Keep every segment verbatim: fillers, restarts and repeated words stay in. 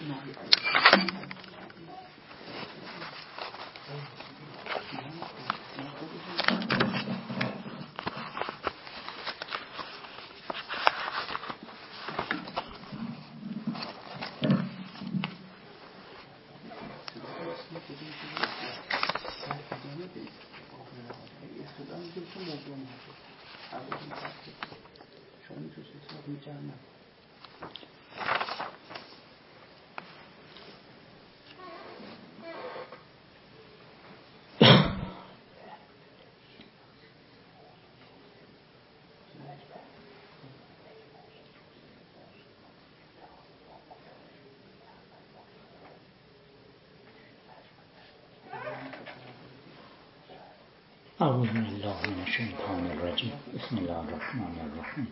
اعوذ بالله من الشیطان الرجیم. بسم الله الرحمن الرحیم.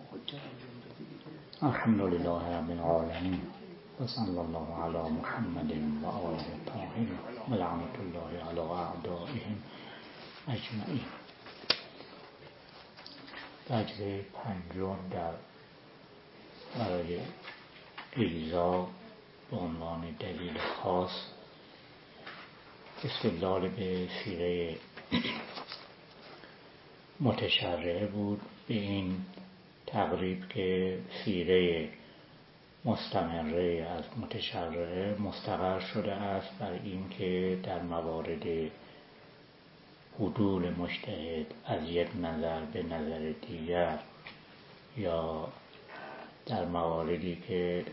الحمد لله رب العالمین و صلی الله علی محمد و آله الطاهرین و لعنت الله علی اعدائهم اجمعین. درجه پنجم در برای ایذا به عنوان دلیل خاص استدلال به سیره متشرعه بود، به این تقریب که سیره مستمره از متشرعه مستقر شده است بر این که در موارد عدول مجتهد از یک نظر به نظر دیگر یا در مواردی که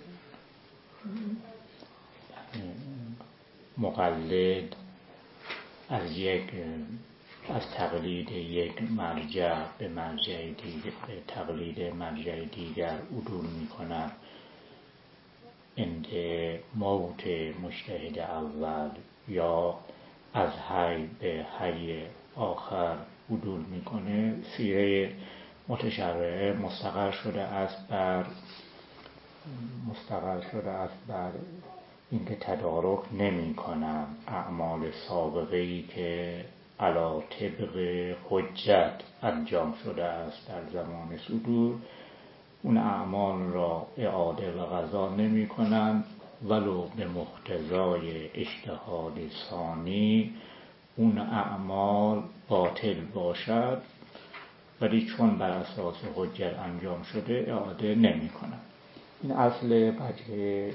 مقلد از یک از تقلید یک مرجع به مرجع دیگر به تقلید مرجع دیگر عدول می کند، عند موت مجتهد اول یا از حی به حی آخر عدول می کنه. سیره متشرعه مستقر شده است بر مستقر شده است بر اینکه تدارک نمی کنم اعمال سابقه‌ای که علی طبق حجت انجام شده است در زمان صدور، اون اعمال را اعاده و قضا نمی کنند ولو به مقتضای اجتهاد ثانی اون اعمال باطل باشد، ولی چون بر اساس حجت انجام شده اعاده نمی کنند. این اصل وجه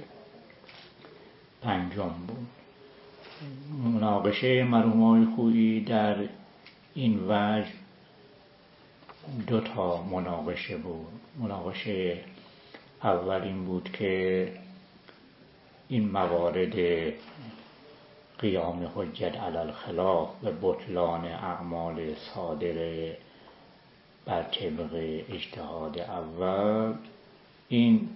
پنجم بود. مناقشه مرحومای خویی در این وجه دو تا مناقشه بود. مناقشه اول این بود که این موارد قیام حجت علی الخلاف و بطلان اعمال صادره بر طبق اجتهاد اول، این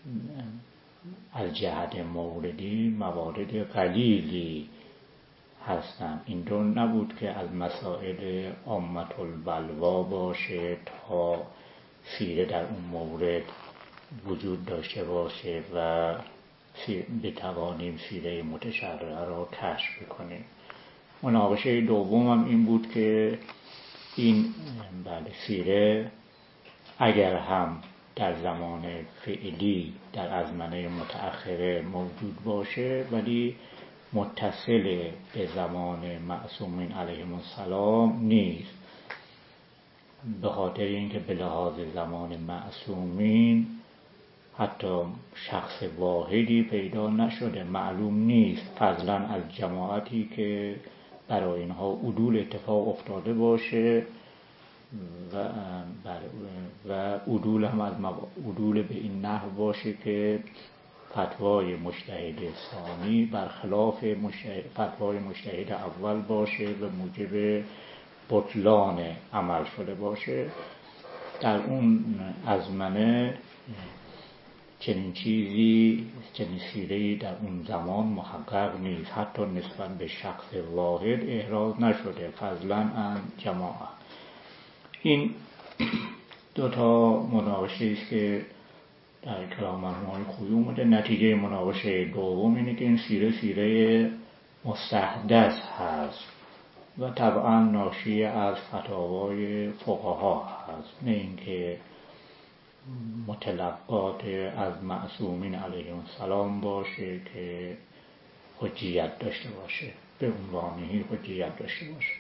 از جهت موردی موارد قلیلی هستند. این دو نبود که از مسائل عامة البلوا باشه تا سیره در اون مورد وجود داشته باشه و بتوانیم سیره متشرعه را کشف کنیم. مناقشه دوم هم این بود که این بله سیره اگر هم در زمان فعلی در ازمنه متأخره موجود باشه ولی متصل به زمان معصومین علیهم السلام نیست، به خاطر اینکه به لحاظ زمان معصومین حتی شخص واحدی پیدا نشده، معلوم نیست فضلا از جماعتی که برای اینها عدول اتفاق افتاده باشه و و عدول هم از عدول به این نحو باشه که فتوای مجتهد ثانی برخلاف مجتهد فتوای مجتهد اول باشه و موجب بطلان عمل شده باشه. در اون ازمنه چنین چیزی چنین سیره‌ای در اون زمان محقق نیست، حتی نسبت به شخص واحد احراز نشده، فضلا عن جماعه. این دو تا مناقشه است که در کلام مرحومای خویی اومده. نتیجه مناقشه دوم اینه که این سیره سیره مستحدث هست و طبعا ناشی از فتاوای فقها هست، نه اینکه متلقات از معصومین علیهم السلام باشه که حجیت داشته باشه، به عنوانه حجیت داشته باشه.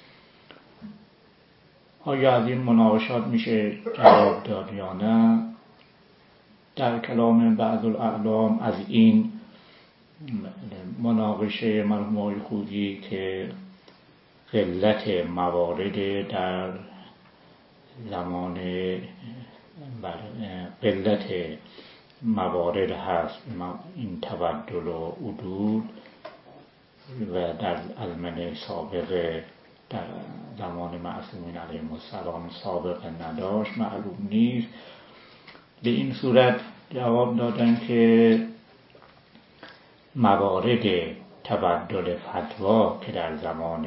آیا از این مناقشات میشه جواب داد یا نه؟ در کلام بعض الاعلام از این مناقشه مرحوم آقای خویی که قلت موارد در زمان قلت موارد هست این تبدل و عدول و در ازمنه سابقه در زمان معصومین علیهم السلام سابقه نداشت، معلوم نیست. به این صورت جواب دادن که موارد تبدل فتوا که در زمان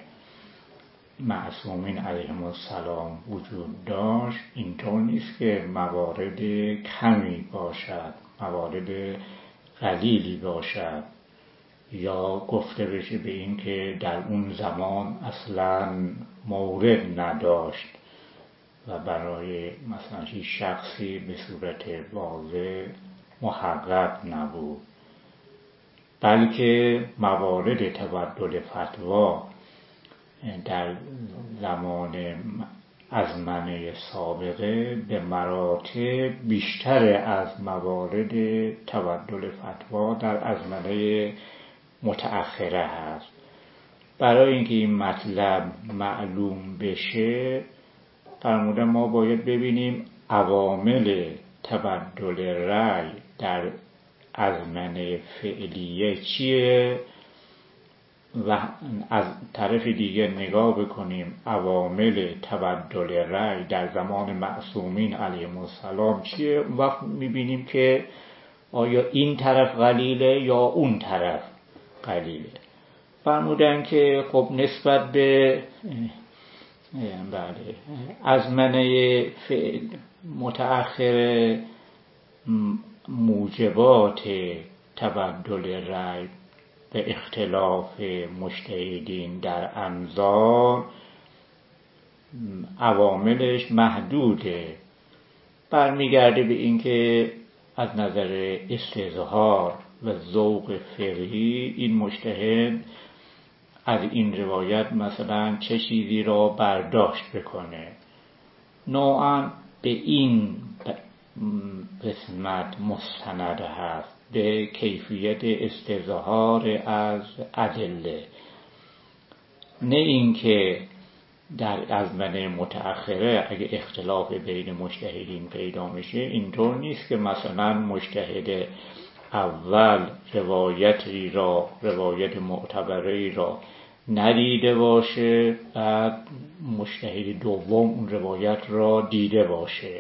معصومین علیهم السلام وجود داشت اینطور نیست که موارد کمی باشد، موارد قلیلی باشد، یا گفته بشه به این که در اون زمان اصلاً مورد نداشت و برای مثلا هیچ شخصی به صورت واضح محقق نبود، بلکه موارد تبدل فتوا در زمان ازمنه سابقه به مراتب بیشتر از موارد تبدل فتوا در ازمنه متأخره هست. برای اینکه این مطلب معلوم بشه فرمودن ما باید ببینیم عوامل تبدل رأی در ازمنه فعلیه چیه و از طرف دیگه نگاه بکنیم عوامل تبدل رأی در زمان معصومین علیهم السلام چیه. وقت میبینیم که آیا این طرف قلیله یا اون طرف قلیله. فرمودن که خب نسبت به بله ازمنه فعل متأخر موجبات تبدل رأی به اختلاف مجتهدین در انظار عواملش محدوده، برمیگرده به اینکه از نظر استظهار و ذوق فقهی این مجتهد از این روایت مثلا چه چیزی را برداشت بکنه. نوعاً به این قسمت مستند هست، به کیفیت استظهار از ادله، نه اینکه در ازمنه متأخره اگه اختلاف بین مجتهدین پیدا میشه اینطور نیست که مثلا مجتهد اول روایتی را روایت معتبری را ندیده باشه بعد مجتهد دوم اون روایت را دیده باشه.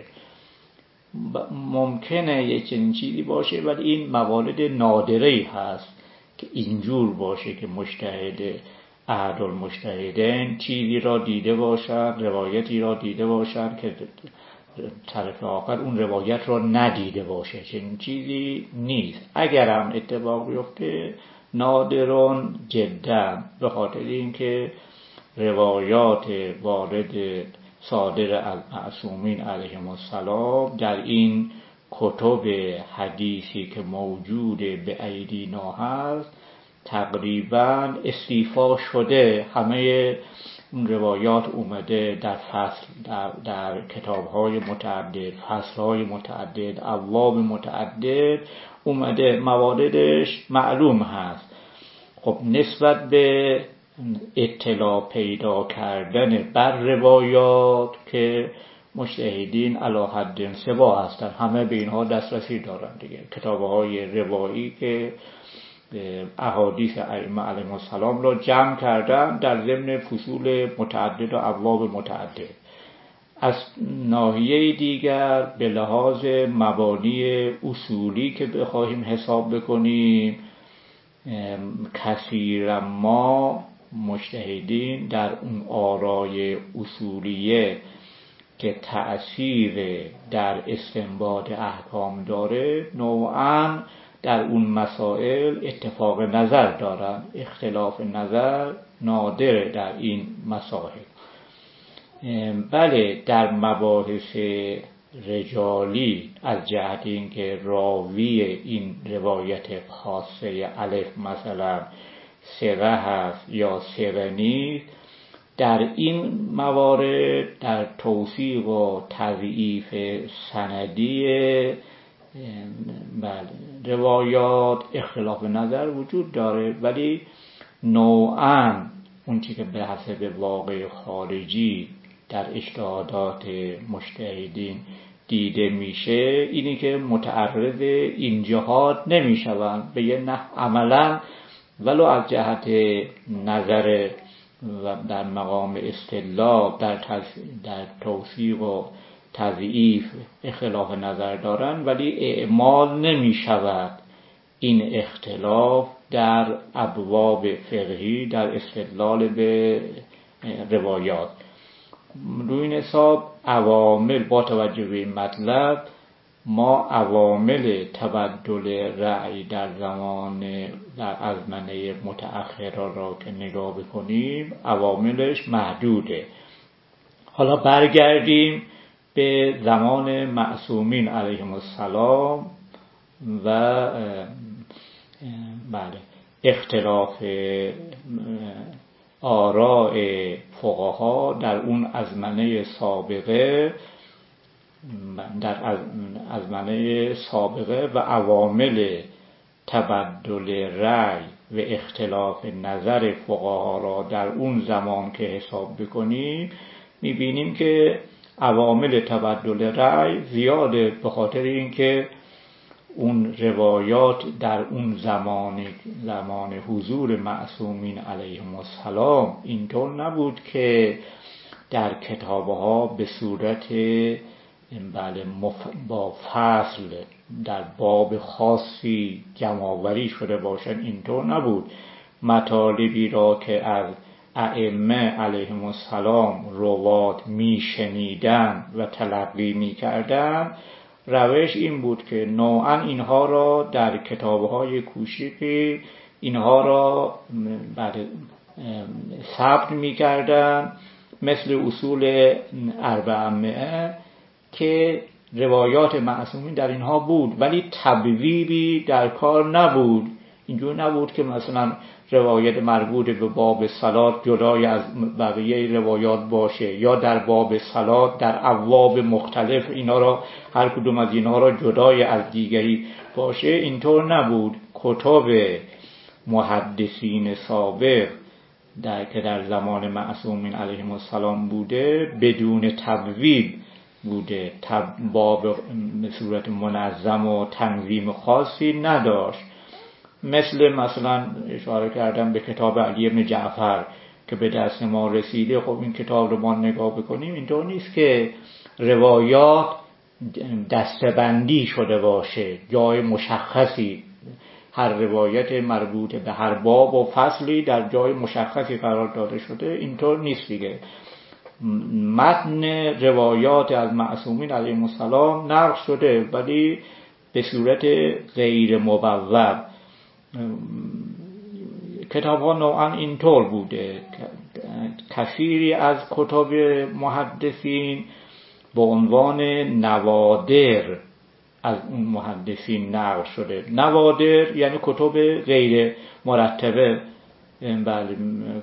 ممکنه یک چنین چیزی باشه ولی این موارد نادره‌ای هست که اینجور باشه که مجتهد احد المجتهدین چیزی را دیده باشد، روایتی را دیده باشد که طرف آخر اون روایت را ندیده باشه. چنین چیزی نیست. اگر هم اتفاق بیفته نادرون جدا، به خاطر اینکه روایات وارد صادر از معصومین علیهم السلام در این کتب حدیثی که موجود به ایدینا هست تقریبا استیفا شده. همه اون روایات اومده در فصل در, در کتاب‌های متعدد، فصل‌های متعدد، ابواب متعدد اومده، مواردش معلوم هست. خب نسبت به اطلاع پیدا کردن بر روایات که مجتهدین علی حد سوا هستن، همه به اینها دسترسی دارن دیگه، کتاب‌های روایی که احادیث ائمه علیهم السلام را جمع کردن در ضمن فصول متعدد و ابواب متعدد. از ناحیه دیگر به لحاظ مبانی اصولی که بخواهیم حساب بکنیم کثیرا ما مجتهدین در اون آرای اصولیه که تأثیر در استنباط احکام داره نوعاً در اون مسائل اتفاق نظر دارن، اختلاف نظر نادره در این مسائل. بله در مباحث رجالی از جهت اینکه راوی این روایت خاصه الف مثلا ثقه هست یا ثقه نیست، در این موارد در توثیق و تضعیف سندی بله روایات اختلاف نظر وجود داره، ولی نوعاً اون چی که به حسب واقع خارجی در اجتهادات مجتهدین دیده میشه اینی که متعرض این جهات نمیشوند به یه نحو عملاً ولو از جهت نظر و در مقام استدلال در در توثیق و تضعیف اختلاف نظر دارن، ولی اعمال نمی شود این اختلاف در ابواب فقهی در استدلال به روایات. روی این حساب عوامل با توجه به این مطلب ما عوامل تبدل رأی در زمان در ازمنه متأخرا را که نگاه بکنیم عواملش محدوده. حالا برگردیم به زمان معصومین علیهم السلام و بله اختلاف آراء فقها در اون ازمنه سابقه در ازمنه سابقه و عوامل تبدل رأی و اختلاف نظر فقها را در اون زمان که حساب بکنیم میبینیم که عوامل تبدل رأی زیاده، به خاطر اینکه اون روایات در اون زمان زمان حضور معصومین علیهم السلام اینطور نبود که در کتابها به صورت بله با فصل در باب خاصی جمع‌آوری شده باشن، اینطور نبود. مطالبی را که از ائمه علیهم السلام روات میشنیدن و تلقی میکردن، روش این بود که نوعا اینها را در کتابهای کوچیکی اینها را بعد ثبت میکردن، مثل اصول اربعمائه که روایات معصومین در اینها بود، ولی تبویبی در کار نبود. اینجور نبود که مثلا روایت مربوط به باب صلات جدای از بقیه روایات باشه، یا در باب صلات در ابواب مختلف اینا را هر کدوم از اینها را جدای از دیگری باشه. اینطور نبود. کتب محدثین سابق در که در زمان معصومین علیهم السلام بوده بدون تبویب بوده، باب به صورت منظم و تنظیم خاصی نداشت. مثل مثلا اشاره کردم به کتاب علی بن جعفر که به دست ما رسیده. خب این کتاب رو ما نگاه بکنیم اینطور نیست که روایات دسته‌بندی شده باشه، جای مشخصی هر روایت مربوط به هر باب و فصلی در جای مشخصی قرار داده شده، اینطور نیست دیگه. متن روایات از معصومین علیهم السلام نقل شده ولی به صورت غیر مبوب. کتاب ها نوعا اینطور بوده. کثیری از کتاب محدثین با عنوان نوادر از اون محدثین نقل شده. نوادر یعنی کتب غیر مرتبه، بله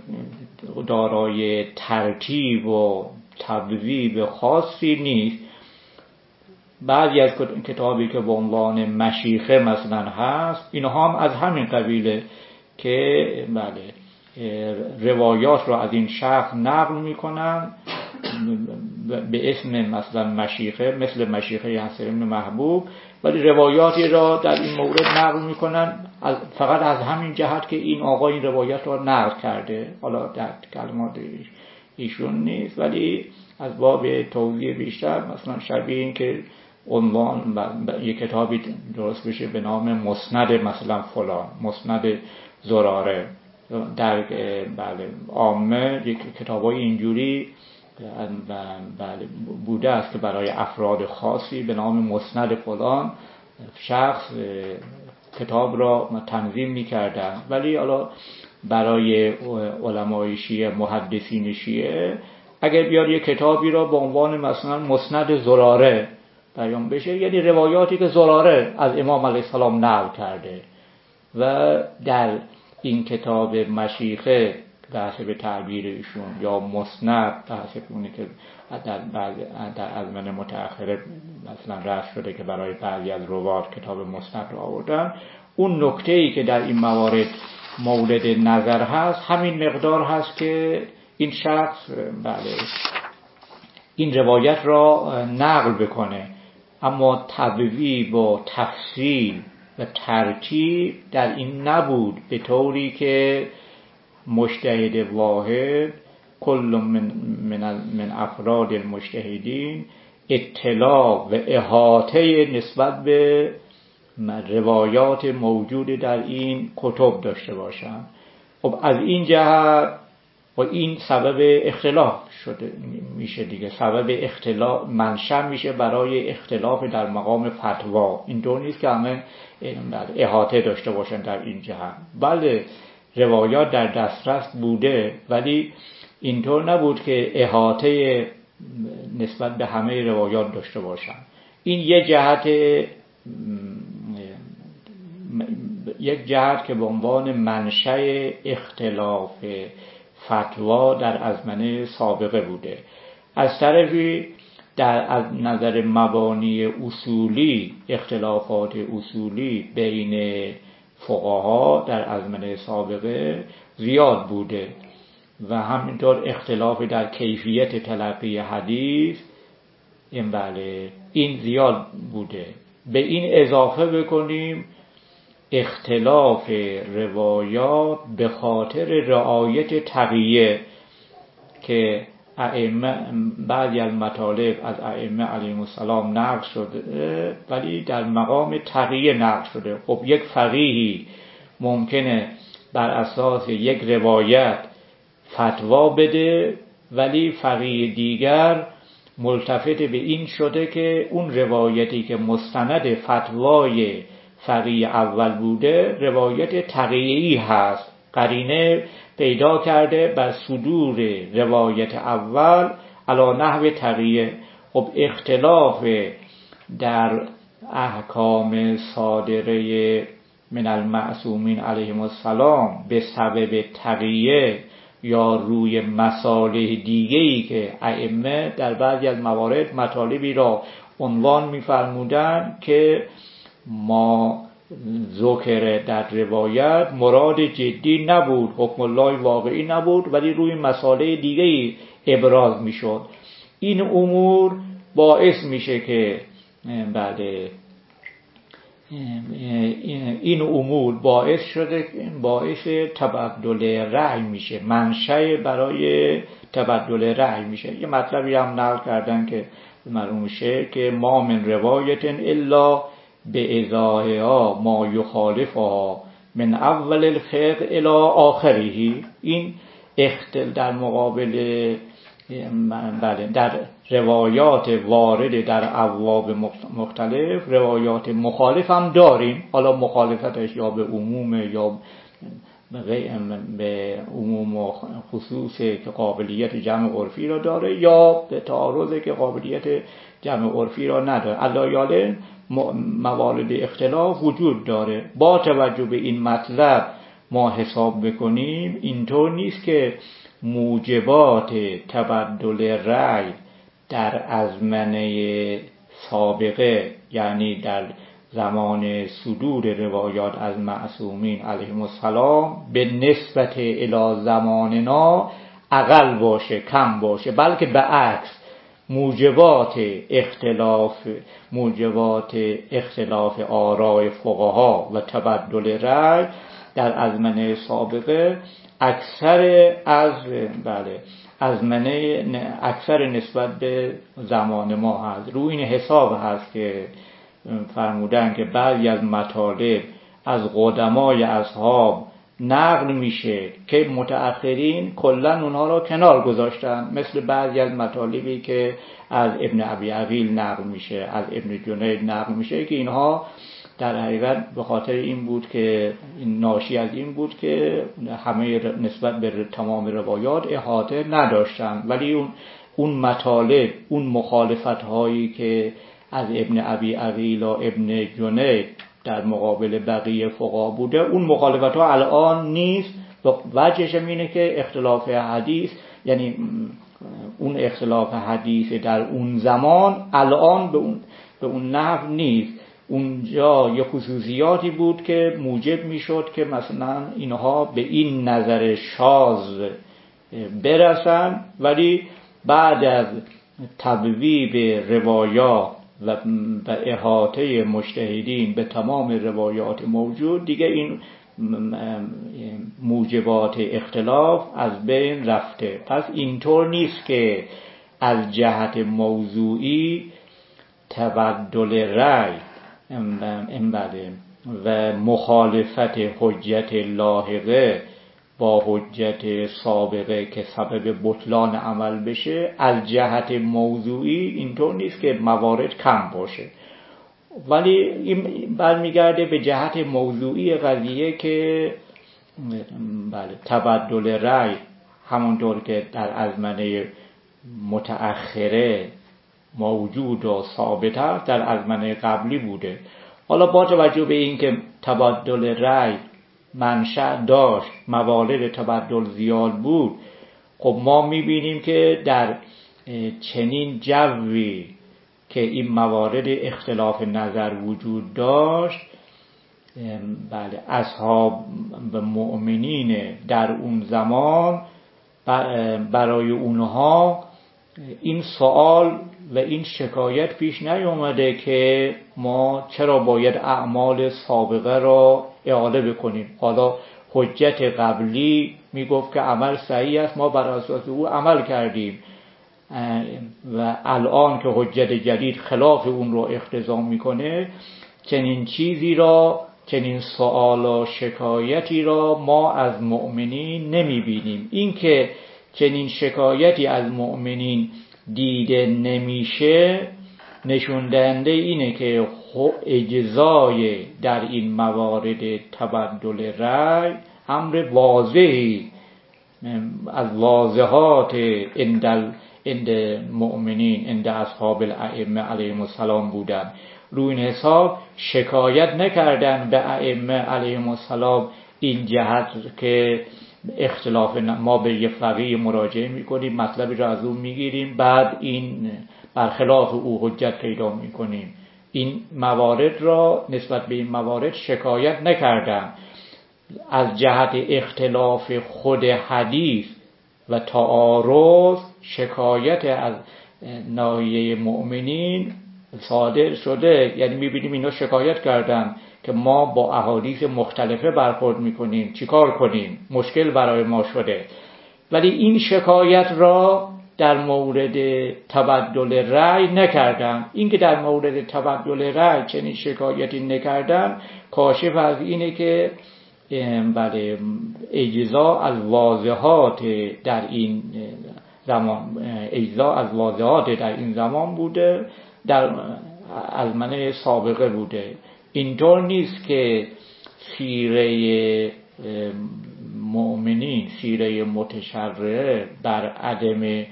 دارای ترتیب و تبویب خاصی نیست. بعضی از کتابی که به عنوان مشیخه مثلا هست اینها هم از همین قبیله که بله روایات را از این شخص نقل میکنن به اسم مثلا مشیخه، مثل مشیخه یاسر بن محبوب، ولی روایاتی را در این مورد نقل میکنن فقط از همین جهت که این آقا این روایات را نقل کرده. حالا در کلمات ایشون نیست، ولی از باب توضیح بیشتر مثلا شبیه این که عنوان یک کتابی درست بشه به نام مسند مثلا فلان، مسند زراره. در بله عامه یک کتابای اینجوری بله بوده است که برای افراد خاصی به نام مسند فلان شخص کتاب را تنظیم می‌کردن، ولی حالا برای علمای شیعه، محدثین شیعه، اگر بیاد یک کتابی را به عنوان مثلا مسند زراره بیان بشه، یعنی روایاتی که زراره از امام علیه السلام نقل کرده و در این کتاب مشیخه بحث به تعبیر ایشون یا مسند بحث اونی که در بعض در ازمنه متأخره مثلا رفع شده که برای بعضی از روات کتاب مسند رو آوردن، اون نکته‌ای که در این موارد مورد نظر هست همین مقدار هست که این شخص بله این روایت را نقل بکنه، اما تبویب و تفصیل و ترتیب در این نبود به طوری که مجتهد واحد کل من, من, من افراد المجتهدین اطلاع و احاطه نسبت به روایات موجود در این کتب داشته باشند. خب از این جهت و این سبب اختلاف شده میشه دیگه، سبب اختلاف منشأ میشه برای اختلاف در مقام فتوا. اینطور نیست که همه احاطه داشته باشن در این جهت. بله روایات در دسترس بوده ولی اینطور نبود که احاطه نسبت به همه روایات داشته باشن. این یک جهت یک جهت که به عنوان منشأ اختلاف فتوا در ازمنه سابقه بوده. از طرفی در از نظر مبانی اصولی اختلافات اصولی بین فقها در ازمنه سابقه زیاد بوده و همینطور اختلاف در کیفیت تلقی حدیث این بله این زیاد بوده. به این اضافه بکنیم اختلاف روایات به خاطر رعایت تقیه که ائمه بعضی از مطالب از ائمه علیهم السلام نقل شده ولی در مقام تقیه نقل شده. خب یک فقیهی ممکنه بر اساس یک روایت فتوا بده ولی فقیه دیگر ملتفت به این شده که اون روایتی که مستند فتوای فقیه اول بوده روایت تقیه‌ای هست، قرینه پیدا کرده بر صدور روایت اول علی نحو تقیه. خب اختلاف در احکام صادره من المعصومین علیهم السلام به سبب تقیه یا روی مصالح دیگه‌ای که ائمه در بعضی از موارد مطالبی را عنوان می‌فرمودند که ما ذکر در روایت مراد جدی نبود، حکم الله واقعی نبود ولی روی مسائل دیگه‌ای ابراز میشد. این امور باعث میشه که بعد این امور باعث شده باعث تبدل رأی میشه، منشأ برای تبدل رأی میشه. یه مطلبی هم نقل کردن که معلوم میشه که ما من روایت الا به ازاها ما یخالفها من اول الفقه الی آخره. این اختل در مقابل بله در روایات وارد در ابواب مختلف روایات مخالف هم داریم، حالا مخالفتش یا به عموم یا به عموم و خصوص که قابلیت جمع عرفی را داره یا به تعارض که قابلیت جمع عرفی را نداره. علایاله موارد اختلاف وجود داره. با توجه به این مطلب ما حساب بکنیم اینطور نیست که موجبات تبدل رأی در ازمنه سابقه یعنی در زمان صدور روایات از معصومین علیهم السلام به نسبت الی زماننا اقل باشه، کم باشه، بلکه به عکس موجبات اختلاف موجبات اختلاف آراء فقها و تبدل رأی در ازمنه سابقه اکثر از بله ازمنه اکثر نسبت به زمان ما هست. روی این حساب هست که فرمودن که بعضی از مطالب از قدمای اصحاب نقل میشه که متأخرین کلا اونها را کنار گذاشتن، مثل بعضی از مطالبی که از ابن ابی عقیل نقل میشه، از ابن جنید نقل میشه که اینها در حقیقت به خاطر این بود که این ناشی از این بود که همه نسبت به تمام روایات احاطه نداشتن، ولی اون اون مطالب اون مخالفت هایی که از ابن ابی عقیل و ابن جنید در مقابل بقیه فقها بوده، اون مخالفت ها الان نیست. وجهش اینه که اختلاف حدیث، یعنی اون اختلاف حدیث در اون زمان الان به اون به اون نحو نیست. اونجا یه خصوصیاتی بود که موجب میشد که مثلا اینها به این نظر شاذ برسن، ولی بعد از تبویب روایات و احاطه مجتهدین به تمام روایات موجود دیگه این موجبات اختلاف از بین رفته. پس اینطور نیست که از جهت موضوعی تبدل رأی و مخالفت حجت لاحقه با حجت سابقه که سبب بطلان عمل بشه، از جهت موضوعی اینطور نیست که موارد کم باشه، ولی این برمیگرده به جهت موضوعی قضیه که بله تبدل رأی همونطور که در ازمنه متأخره موجود و ثابت است در ازمنه قبلی بوده. حالا با توجه به این که تبدل رأی منشأ داشت، موارد تبدل زیاد بود، خب ما میبینیم که در چنین جوی که این موارد اختلاف نظر وجود داشت، بله اصحاب مؤمنین در اون زمان برای اونها این سوال و این شکایت پیش نیامده که ما چرا باید اعمال سابقه را اعاده بکنیم. حالا حجت قبلی میگفت که عمل صحیح است، ما بر اساس او عمل کردیم، و الان که حجت جدید خلاف اون رو اقتضا میکنه، چنین چیزی را، چنین سوال و شکایتی را ما از مؤمنین نمیبینیم. این که چنین شکایتی از مؤمنین دیده نمیشه نشون دهنده اینه که اجزای در این موارد تبدل رأی امر واضحی از واضحات عند مؤمنین، عند اصحاب الائمه علیهم السلام بودن. روی این حساب شکایت نکردن به ائمه علیهم السلام این جهت که اختلاف ما به یه فقیه مراجعه میکنیم، مطلبی را از اون میگیریم، بعد این برخلاف او حجت پیدا میکنیم. این موارد را نسبت به این موارد شکایت نکردن. از جهت اختلاف خود حدیث و تعارض شکایت از ناحیه مؤمنین صادر شده، یعنی میبینیم اینا شکایت کردن که ما با احادیث مختلفه برخورد میکنیم، چیکار کنیم، مشکل برای ما شده. ولی این شکایت را در مورد تبدل رأی نکردن. این که در مورد تبدل رأی چنین شکایتی نکردن کاشف از اینه که بله اجزا از واضحات در این زمان اجزا از واضحات در این زمان بوده، در ازمنه سابقه بوده. اینطور نیست که سیره مؤمنین، سیره متشرعه بر عدم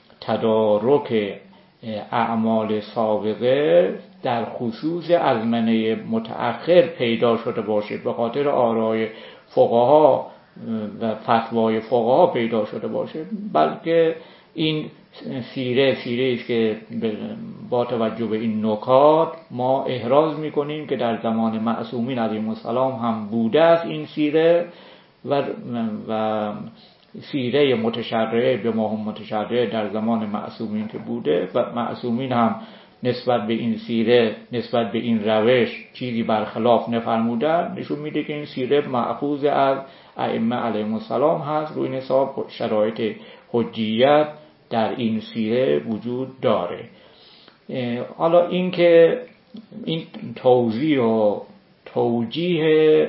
تدارک اعمال سابقه در خصوص ازمنه متأخر پیدا شده باشه، به خاطر آرای فقها و فتوای فقها پیدا شده باشه، بلکه این سیره سیره است که با توجه به این نکات ما احراز میکنیم که در زمان معصومین علیهم السلام هم بوده است این سیره، و و سیره متشرعه به ما هم متشرعه در زمان معصومین که بوده، و معصومین هم نسبت به این سیره، نسبت به این روش چیزی برخلاف نفرمودن، نشون میده که این سیره مأخوذ از ائمه علیهم السلام هست. روی این حساب شرایط حجیت در این سیره وجود داره. حالا این که این توضیح و توجیه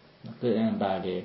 بله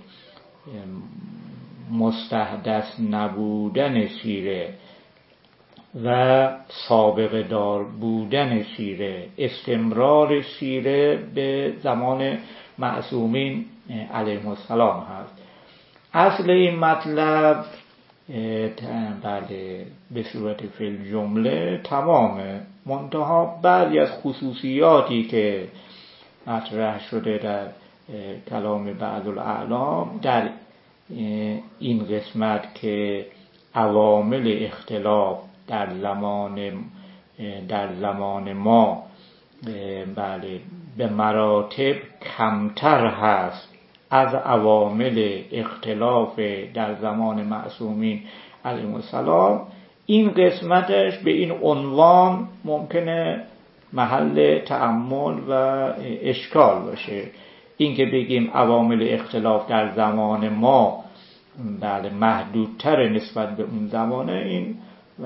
مستحدث نبودن سیره و سابقه دار بودن سیره، استمرار سیره به زمان معصومین علیهم السلام هست. اصل این مطلب بله به صورت فعل جمله تمامه، منتها بعضی از خصوصیاتی که مطرح شده در کلام بعض الاعلام در این قسمت که عوامل اختلاف در زمان در زمان ما بله به مراتب کمتر هست از عوامل اختلاف در زمان معصومین علیهم السلام، این قسمتش به این عنوان ممکنه محل تأمل و اشکال باشه. این که بگیم عوامل اختلاف در زمان ما بله محدودتر نسبت به اون زمانه، این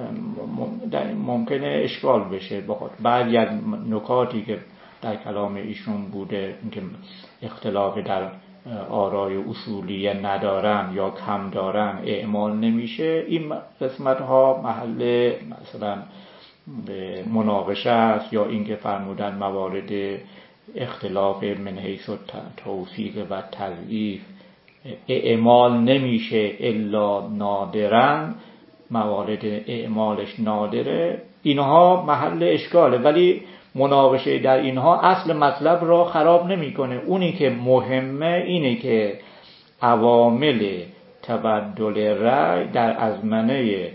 ممکنه اشکال بشه. بعضی از نکاتی که در کلام ایشون بوده، اینکه اختلاف در آرای اصولیه ندارن یا کم دارن اعمال نمیشه، این قسمت ها محل مثلا مناقشه است، یا اینکه فرمودن موارد اختلاف من حیث توثیق و تضعیف اعمال نمیشه الا نادرن، موارد اعمالش نادره، اینها محل اشکاله. ولی مناقشه در اینها اصل مطلب را خراب نمیکنه. اونی که مهمه اینه که عوامل تبدل رأی در ازمنه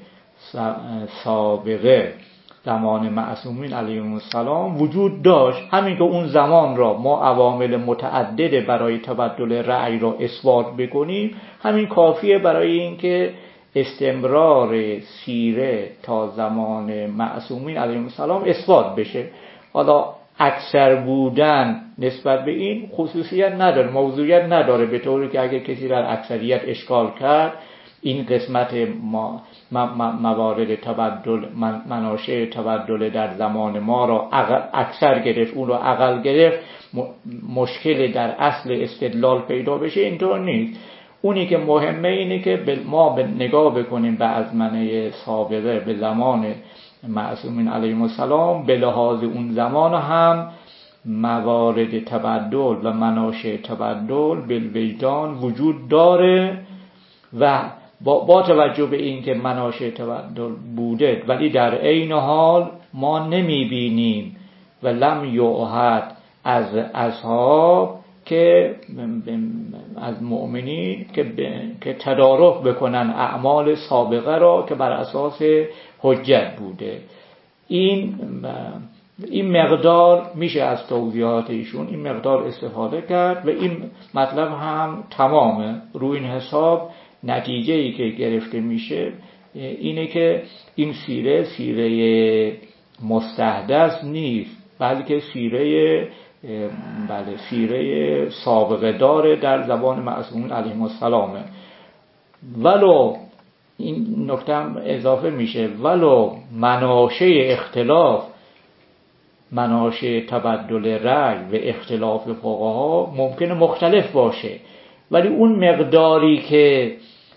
سابقه زمان معصومین علیهم السلام وجود داشت. همین که اون زمان را ما عوامل متعدده برای تبدل رأی را اثبات بکنیم، همین کافیه برای اینکه استمرار سیره تا زمان معصومین علیهم السلام اثبات بشه. حالا اکثر بودن نسبت به این خصوصیت نداره، موضوعیت نداره، به طوری که اگر کسی در اکثریت اشکال کرد این قسمت ما موارد تبدل مناشأ تبدل در زمان ما را اکثر گرفت، اون را اقل گرفت، مشکل در اصل استدلال پیدا بشه. اینطور نیست. اونی که مهمه اینه که ما به نگاه بکنیم به ازمنه سابقه، به زمان معصومین علیهم السلام، به لحاظ اون زمان هم موارد تبدل و مناشأ تبدل بالوجدان وجود داره و با, با توجه به این که مناشأ تبدل بوده، ولی در عین حال ما نمیبینیم و لم یعهد از اصحاب که از مؤمنین که, که تدارک بکنن اعمال سابقه را که بر اساس حجت بوده. این این مقدار میشه از توضیحات ایشون این مقدار استفاده کرد و این مطلب هم تمامه. روی این حساب نتیجه‌ای که گرفته میشه اینه که این سیره سیره مستحدث نیست، بلکه سیره بله سیره سابقه داره در زبان معصومین علیهم السلامه. ولو این نکته هم اضافه میشه، ولو مناشأ اختلاف، مناشأ تبدل رأی و اختلاف فقها ممکنه مختلف باشه، ولی اون مقداری که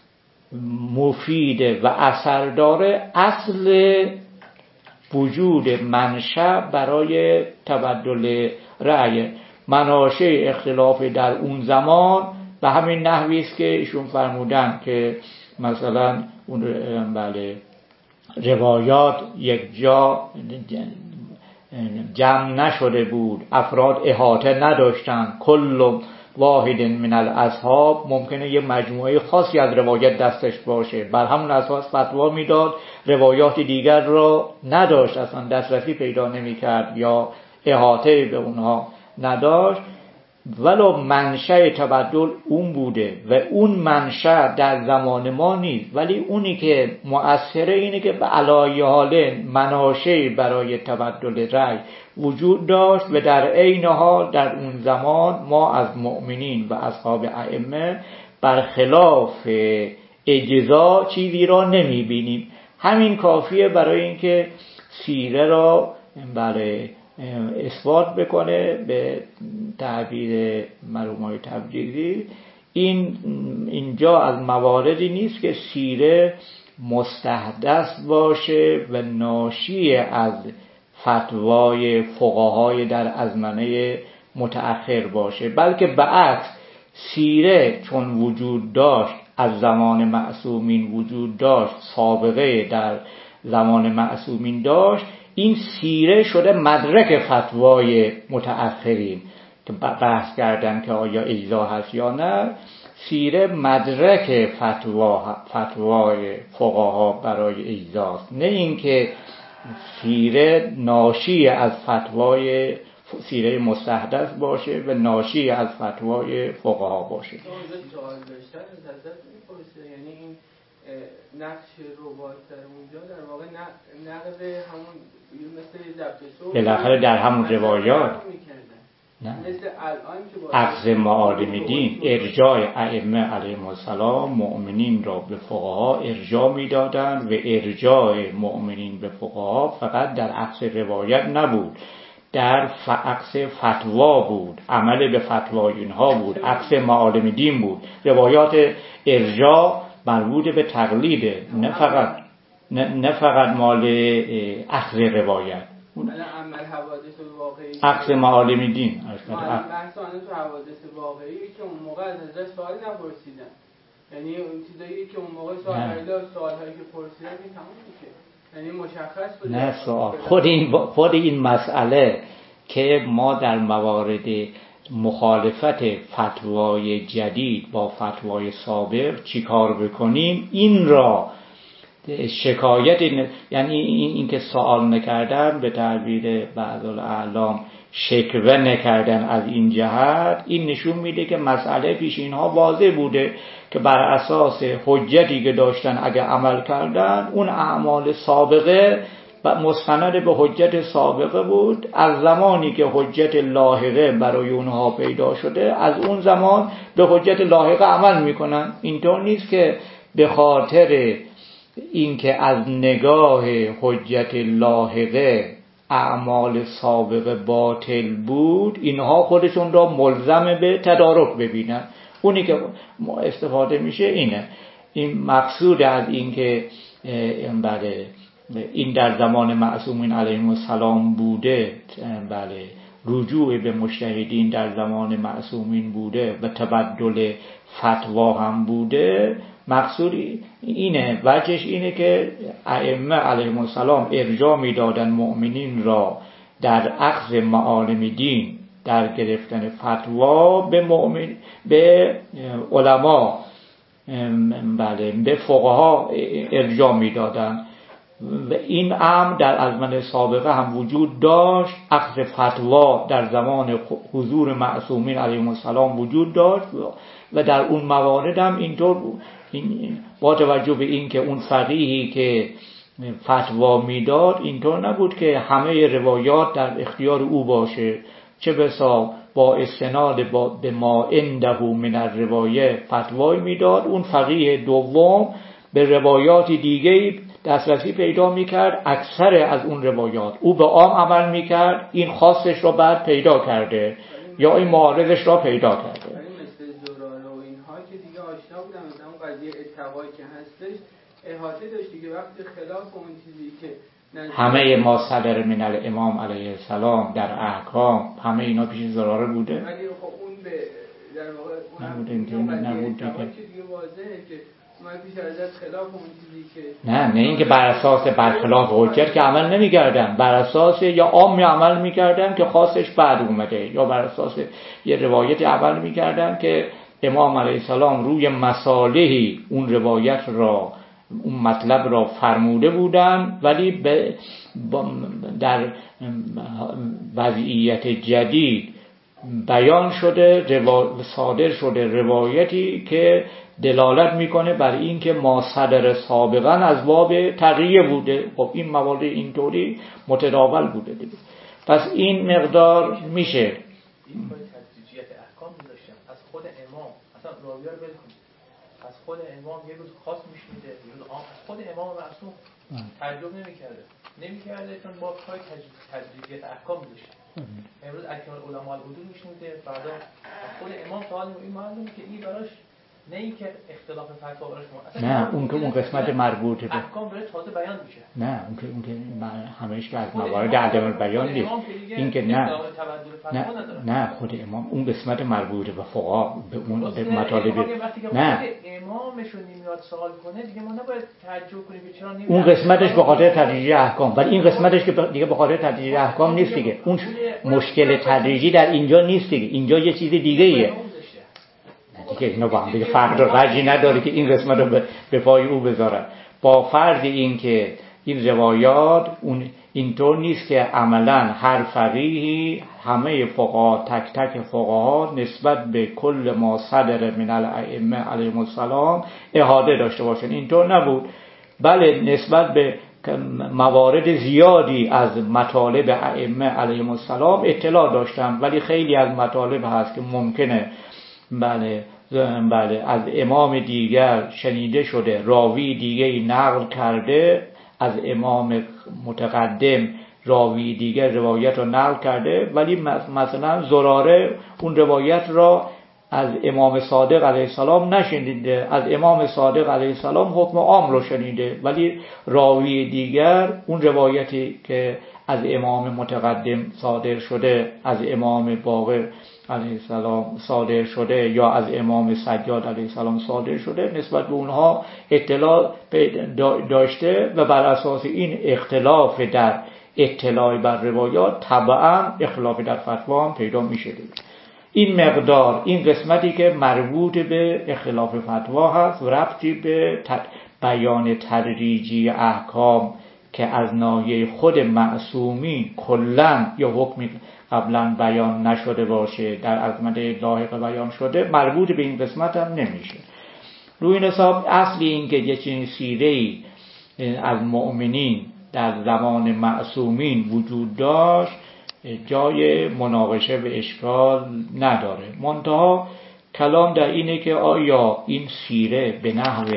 مفیده و اثر داره اصل وجود منشأ برای تبدل رأی. مناشأ اختلاف در اون زمان به همین نحوی است که ایشون فرمودن که مثلا اون بله روایات یک جا جمع نشده بود، افراد احاطه نداشتن، کل واحد من الاصحاب ممکنه یه مجموعه خاصی از روایت دستش باشه، بر همون اساس فتوا میداد، روایات دیگر را نداشت، اصلا دسترسی پیدا نمی‌کرد یا احاطه به اونها نداشت. ولو منشأ تبدل اون بوده و اون منشأ در زمان ما نیست، ولی اونی که مؤثره اینه که به علایه حال مناشأ برای تبدل رأی وجود داشت و در عین حال در اون زمان ما از مؤمنین و اصحاب ائمه برخلاف اجزا چیزی را نمی بینیم. همین کافیه برای اینکه سیره را برای اثبات بکنه. به تعبیر مرحومای تبریزی این اینجا از مواردی نیست که سیره مستحدث باشه و ناشی از فتوای فقهای در ازمنه متأخر باشه، بلکه به عکس سیره چون وجود داشت از زمان معصومین وجود داشت، سابقه در زمان معصومین داشت، این سیره شده مدرک فتوای متأخرین که بحث کردن که آیا اجزا هست یا نه. سیره مدرک فتوا فتوای فقها برای اجزاست، نه اینکه سیره ناشی از فتوای سیره مستحدث باشه و ناشی از فتوای فقها باشه. سوال داشتن ازت میپرسه، یعنی این نقش روایت در اونجا در واقع نقد همون مثل ضبط صوت بالاخره در همون روایات نه مثل الان که اخذ معالم دین، ارجاع ائمه علیهم السلام مؤمنین را به فقها ارجاع میدادند و ارجاع مؤمنین به فقها فقط در اخذ روایت نبود، در اخذ فتوا بود، عمل به فتوای اینها بود، اخذ معالم دین بود. روایات ارجاع مربوط به تقلیده، نه فقط نه, نه فقط مال اخذ روایت. اون عمل حوادث واقعی اخذ معالم دین مثلا تو حوادث واقعی که اون موقع از ازش سوال نپرسیدن، یعنی اون چیزایی که اون موقع سوال کردن، سوالایی که پرسیدن این تموم میشه، یعنی مشخص بود. نه سوال خود این خود این مسئله که ما در موارد مخالفت فتوای جدید با فتوای سابق چیکار بکنیم، این را شکایت، یعنی این, این که سوال نکردن، به تعبیر بعض الاعلام شکوه نکردن از این جهت، این نشون میده که مسئله پیش اینها واضح بوده که بر اساس حجتی که داشتن اگه عمل کردن، اون اعمال سابقه و مستند به حجت سابقه بود. از زمانی که حجت لاحقه برای اونها پیدا شده، از اون زمان به حجت لاحقه عمل میکنن. اینطور نیست که به خاطر اینکه از نگاه حجت لاحقه اعمال سابقه باطل بود، اینها خودشون را ملزم به تدارک ببینن. اونی که استفاده میشه اینه. این مقصود از این که بله این در زمان معصومین علیهم السلام بوده، بله رجوع به مجتهدین در زمان معصومین بوده و تبدل فتوا هم بوده، مقصود اینه، وجهش اینه که ائمه علیهم السلام ارجاع میدادن مؤمنین را در اخذ معالم دین، در گرفتن فتوا به مؤمن به علما، بله به فقها ارجاع میدادن. و این امر در ازمنه سابقه هم وجود داشت. اخذ فتوا در زمان حضور معصومین علیهم السلام وجود داشت و در اون موارد هم اینطور بود. این با توجه به این که اون فقیهی که فتوا میداد اینطور نبود که همه روایات در اختیار او باشه، چه بسا با استناد به ما عنده من الروایه فتوای میداد، اون فقیه دوم به روایات دیگه دسترسی پیدا میکرد، اکثر از اون روایات او به عام عمل میکرد، این خاصش را بعد پیدا کرده یا این معارضش را پیدا کرده. مثل زراره و اینها که دیگه آشنا بودن مثلا اون قضیه اتقایی که هستش احاطه داشتی که وقتی خلاف اون چیزی که همه ما صدر من الامام علیه السلام در احکام، همه اینا پیش زراره بوده. ولی خب اون به در واقع نبوده، اینطور نبود دیگه. دیگه واضحه که خلاف اون چیزی که نه نه این که بر اساس برخلاف حجت که عمل نمی‌کردن، بر اساس یا عام عمل می‌کردن که خاصش بعد اومده، یا بر اساس یه روایت عمل می‌کردن که امام علیه السلام روی مصالحی اون روایت را، اون مطلب را فرموده بودن، ولی به در وضعیت جدید بیان شده، صادر شده روایتی که دلالت میکنه بر این که ما صدر سابقا از باب تقیه بوده. خب این موارد اینطوری متداول بوده دیگه. پس این مقدار میشه. این باید تدریجیت احکام میذاشتن از خود امام، اصلا راویه رو بلکن از خود امام یه روز خاص میشنیده، یه روز عام، از خود امام معصوم تعجب نمیکرده نمیکرده چون با پای تدریجیت احکام میذاشتن. امروز اکمال علما العدول میشنیده، فردا از خود امام سوال این معلومه که این براش نه اینکه اختلاف فتوا براش نه اون که اون قسمت مربوط به احکام داره تازه بیان میشه. نه اون که اون که همه‌اش که از موارد عدم بیان نیست. این که نه نه نه خود امام اون قسمت مربوط به فقها به اون به مطالب نه امامشون نمیاد سوال کنه دیگه ما نباید تعجب کنیم که چرا نمیاد. اون قسمتش به خاطر تدریجی احکام، ولی این قسمتش که دیگه به خاطر تدریجی احکام نیست دیگه. اون مشکل تدریجی در اینجا نیست دیگه. اینجا یه چیز دیگه ایه دیگه. اینا با هم دیگه فرق و رجی نداره که این قسمت رو به پای او بذارن، با فرض این که این روایات اون اینطور نیست که عملا هر فقیهی همه فقها تک تک فقها نسبت به کل ما صدر من الائمه علیهم السلام احاطه داشته باشن. اینطور نبود. بله نسبت به موارد زیادی از مطالب ائمه علیهم السلام اطلاع داشتم، ولی خیلی از مطالب هست که ممکنه بله بله از امام دیگر شنیده شده، راوی دیگه نقل کرده، از امام متقدم راوی دیگر روایت رو نقل کرده، ولی مثلا زراره اون روایت را از امام صادق علیه السلام نشنیده، از امام صادق علیه السلام حکم عام رو شنیده، ولی راوی دیگر اون روایتی که از امام متقدم صادر شده، از امام باقر علیه السلام صادر شده یا از امام سجاد علیه السلام صادر شده، نسبت به اونها اطلاع داشته و بر اساس این اختلاف در اطلاع بر روایات طبعا اختلاف در فتوا هم پیدا میشه. این مقدار این قسمتی که مربوط به اختلاف فتوا هست و ربطی به بیان تدریجی احکام که از ناحیه خود معصومین کلن یا حکمی قبلا بیان نشده باشه در عظمت لاحق بیان شده مربوط به این قسمت هم نمیشه. روی این حساب اصلی این که یه چنین سیره‌ای از مؤمنین در زمان معصومین وجود داشت جای مناقشه و اشکال نداره. منتها کلام در اینه که آیا این سیره به نحو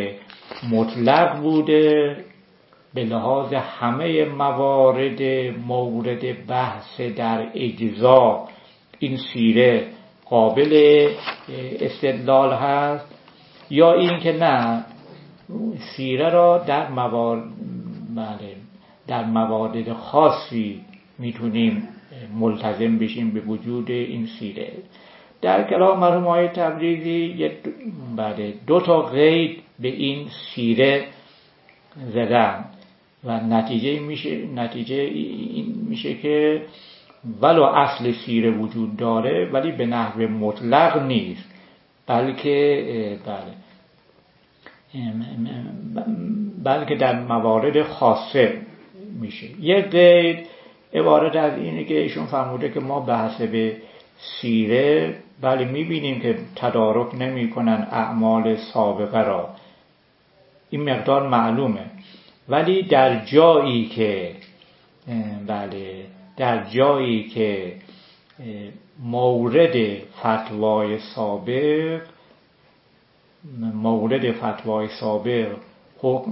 مطلق بوده به لحاظ همه موارد مورد بحث در اجزا این سیره قابل استدلال هست، یا این که نه سیره را در موارد بله در موارد خاصی میتونیم ملتزم بشیم به وجود این سیره. در کلام مرحوم آقای تبریزی بله دو تا قید به این سیره زدن و نتیجه میشه نتیجه این میشه که ولو اصل سیره وجود داره ولی به نحو مطلق نیست، بلکه بله بلکه در موارد خاصه میشه. یه قید عبارت از اینه که ایشون فرموده که ما بحث به سیره بله میبینیم که تدارک نمی کنن اعمال سابقه را، این مقدار معلومه، ولی در جایی که بله در جایی که مورد فتوای سابق مورد فتوای سابق حکم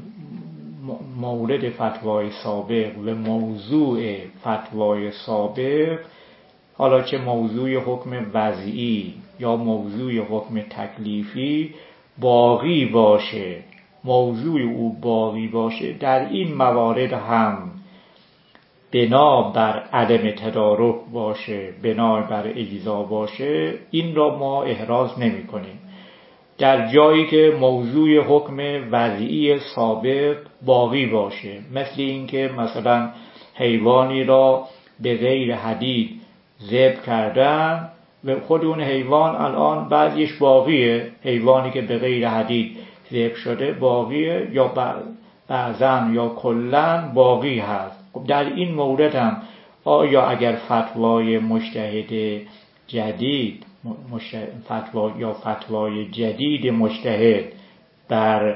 مورد فتوای سابق و موضوع فتوای سابق، حالا چه موضوع حکم وضعی یا موضوع حکم تکلیفی باقی باشه، موضوع او باقی باشه، در این موارد هم بنا بر عدم تدارک باشه، بنا بر اجزا باشه، این را ما احراز نمی کنیم. در جایی که موضوع حکم وضعی سابق باقی باشه، مثل اینکه مثلا حیوانی را به غیر حدید ذبح کردن و خود اون حیوان الان بعضیش باقیه، حیوانی که به غیر حدید ذبح شده باقیه یا بعضن یا کلن باقی هست. در این مورد هم آیا اگر فتوای مجتهد جدید فتوا یا فتوای جدید مجتهد بر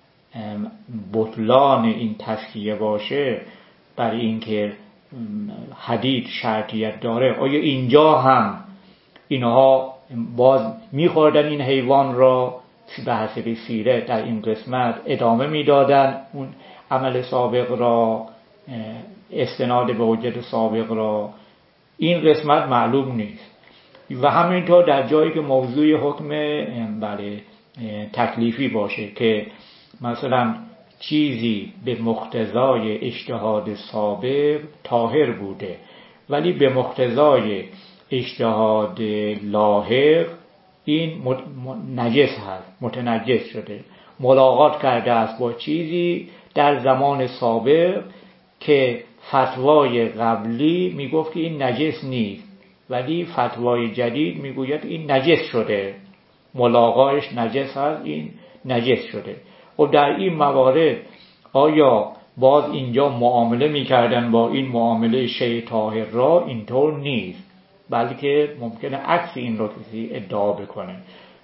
بطلان این تسکیه باشه، بر اینکه حدید شرطیت داره، آیا اینجا هم اینها باز میخوردن این حیوان را به حسب سیره در این قسمت ادامه میدادن اون عمل سابق را، استناد به حجت سابق را؟ این قسمت معلوم نیست. و همینطور در جایی که موضوع حکم بله تکلیفی باشه که مثلا چیزی به مقتضای اجتهاد سابق طاهر بوده ولی به مقتضای اجتهاد لاحق این نجس هست، متنجس شده، ملاقات کرده است با چیزی در زمان سابق که فتوای قبلی میگفت که این نجس نیست ولی فتوای جدید میگوید این نجس شده، ملاقاتش نجس هست، این نجس شده. و در این موارد آیا باز اینجا معامله میکردن با این معامله شیء طاهر را؟ اینطور نیست، بلکه ممکنه عکس این رو کسی ادعا بکنه.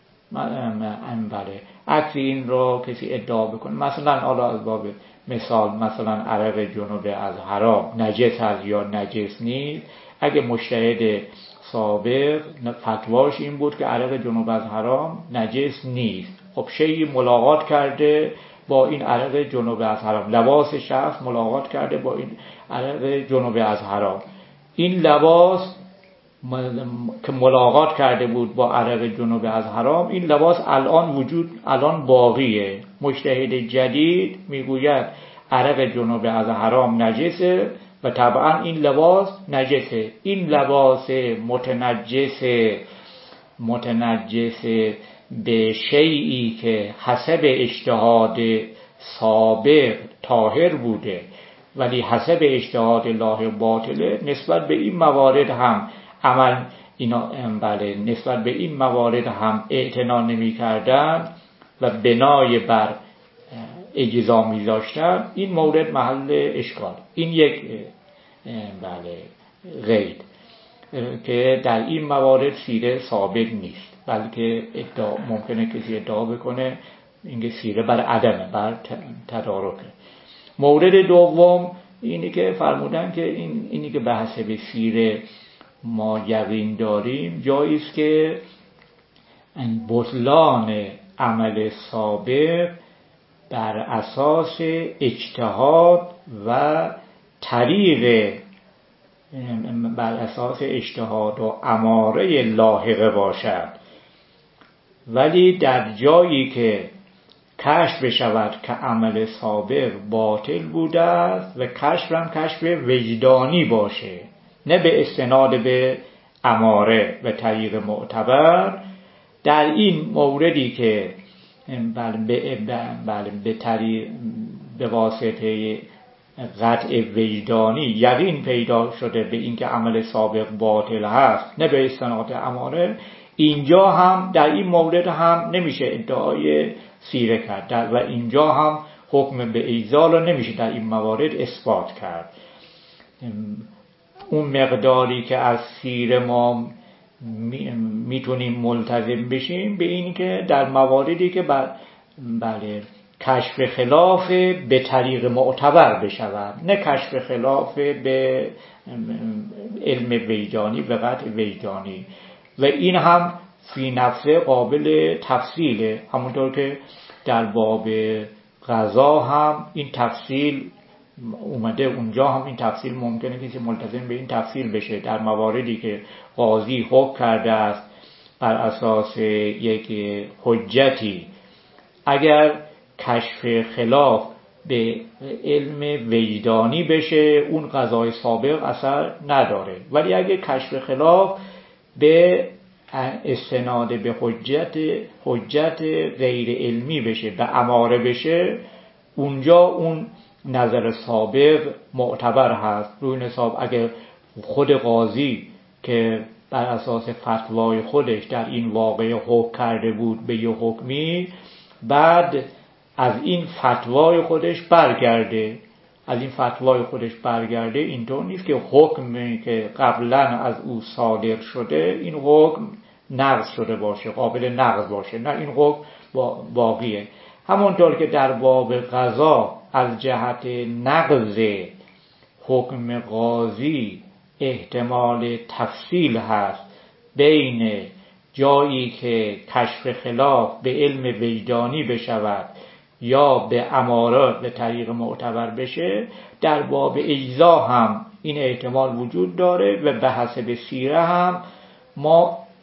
بله، عکس این رو کسی ادعا بکنه. مثلا حالا از باب مثال، مثلا عرق جنوب از حرام نجس هست یا نجس نیست، اگه مجتهد سابق فتواش این بود که عرق جنوب از حرام نجس نیست، خب شیء ملاقات کرده با این عرق جنوب از حرام، لباس شخص ملاقات کرده با این عرق جنوب از حرام، این لباس که ملاقات کرده بود با عرق جنوب از حرام، این لباس الان وجود الان باقیه. مجتهد جدید میگوید عرق جنوب از حرام نجسه و طبعا این لباس نجسه. این لباس متنجس متنجس به شیئی که حسب اجتهاد سابق طاهر بوده ولی حسب اجتهاد لاحق باطله، نسبت به این موارد هم عمل اینا بله نسبت به این موارد هم اعتنا نمی کردن و بنای بر اجزا می داشتن. این مورد محل اشکال، این یک بله قید که در این موارد سیره ثابت نیست، بلکه ادعا ممکنه کسی ادعا بکنه اینکه سیره بر عدمه، بر تدارکه. مورد دوم اینی که فرمودن که این اینی که به حسب سیره ما یقین داریم، جایی است که بطلان عمل سابق بر اساس اجتهاد و طریق بر اساس اجتهاد و اماره لاحقه باشد، ولی در جایی که کشف بشود که عمل سابق باطل بوده است و کشف هم کشف وجدانی باشه، نه به استناد به اماره و طریق معتبر، در این موردی که بله بله به طریق به واسطه قطع وجدانی یقین پیدا شده به اینکه عمل سابق باطل هست، نه به استناد اماره، اینجا هم در این مورد هم نمیشه ادعای سیره کرد و اینجا هم حکم به اجزا را نمیشه در این موارد اثبات کرد. اون مقداری که از سیره ما میتونیم ملتزم بشیم به این که در مواردی که بله کشف خلاف به طریق معتبر بشود، نه کشف خلاف به علم وجدانی و قطع وجدانی، و این هم فی نفسه قابل تفصیله. همونطور که در باب قضا هم این تفصیل اومده، اونجا هم این تفصیل ممکنه کسی ملتزم به این تفصیل بشه. در مواردی که قاضی حکم کرده است بر اساس یک حجتی، اگر کشف خلاف به علم وجدانی بشه اون قضای سابق اثر نداره، ولی اگر کشف خلاف به استناد به حجت حجت غیر علمی بشه، به اماره بشه، اونجا اون نظر سابق معتبر هست. روی حساب اگر خود قاضی که بر اساس فتوای خودش در این واقعه حکم کرده بود به یه حکمی، بعد از این فتوای خودش برگرده از این فتوای خودش برگرده اینطور نیست که حکمی که قبلا از او صادر شده این حکم نقض شده باشه، قابل نقض باشه، نه، این حکم باقیه. همونطور که در باب قضا از جهت نقض حکم قاضی احتمال تفصیل هست بین جایی که کشف خلاف به علم وجدانی بشود یا به امارات به طریق معتبر بشه، در باب اجزا هم این احتمال وجود داره و به حسب سیره هم ما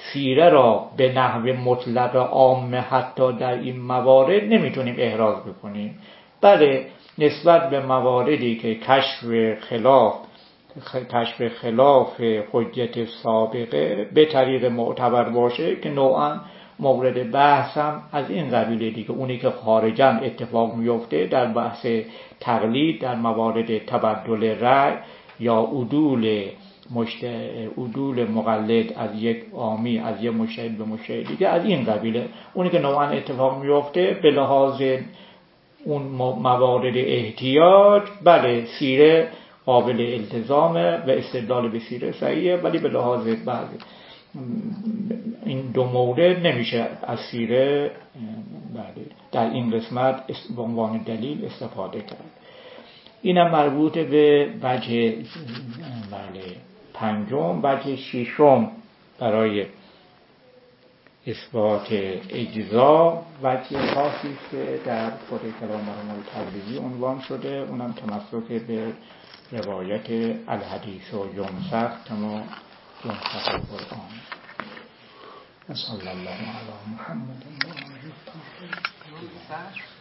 سیره را به نحو مطلق عام حتی در این موارد نمیتونیم احراز بکنیم. بله نسبت به مواردی که کشف خلاف کشف خلاف حجت سابقه به طریق معتبر باشه که نوعا مورد بحث هم از این قبیله دیگه، اونی که خارجاً اتفاق میفته در بحث تقلید در موارد تبدل رأی یا عدول مشت... عدول مقلد از یک عامی از یک مجتهد به مجتهد دیگه، از این قبیله اونی که نوعا اتفاق میفته به لحاظ اون موارد احتیاج بله سیره قابل التزامه و استدلال به سیره صحیحه، ولی به لحاظ بعضی این دو مورد نمیشه از سیره بله در این قسمت به عنوان دلیل استفاده کرد. اینم مربوط به وجه بله پنجم. وجه ششم برای اثبات اجزا وجه خاصی که در خود کلام مرحوم تبریزی عنوان شده، اونم تمسک به روایت الحدیث و یمسخ کما یمسخ القرآن. صلی الله علی محمد و آله.